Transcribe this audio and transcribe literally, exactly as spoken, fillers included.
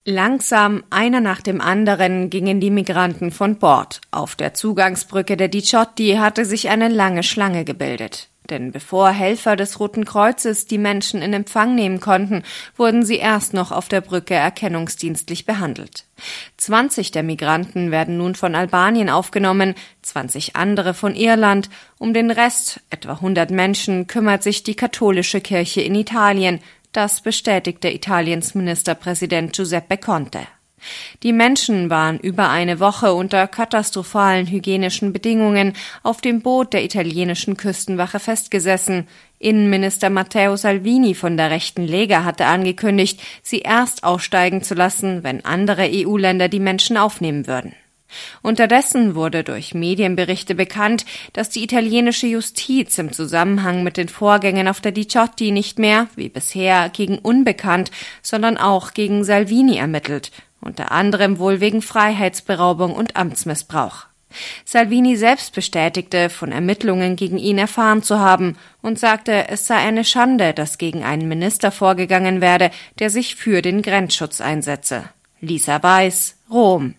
Langsam, einer nach dem anderen, gingen die Migranten von Bord. Auf der Zugangsbrücke der Diciotti hatte sich eine lange Schlange gebildet. Denn bevor Helfer des Roten Kreuzes die Menschen in Empfang nehmen konnten, wurden sie erst noch auf der Brücke erkennungsdienstlich behandelt. zwanzig der Migranten werden nun von Albanien aufgenommen, zwanzig andere von Irland. Um den Rest, etwa hundert Menschen, kümmert sich die katholische Kirche in Italien. Das bestätigte Italiens Ministerpräsident Giuseppe Conte. Die Menschen waren über eine Woche unter katastrophalen hygienischen Bedingungen auf dem Boot der italienischen Küstenwache festgesessen. Innenminister Matteo Salvini von der rechten Lega hatte angekündigt, sie erst aussteigen zu lassen, wenn andere E U-Länder die Menschen aufnehmen würden. Unterdessen wurde durch Medienberichte bekannt, dass die italienische Justiz im Zusammenhang mit den Vorgängen auf der Diciotti nicht mehr, wie bisher, gegen Unbekannt, sondern auch gegen Salvini ermittelt, unter anderem wohl wegen Freiheitsberaubung und Amtsmissbrauch. Salvini selbst bestätigte, von Ermittlungen gegen ihn erfahren zu haben und sagte, es sei eine Schande, dass gegen einen Minister vorgegangen werde, der sich für den Grenzschutz einsetze. Lisa Weiß, Rom.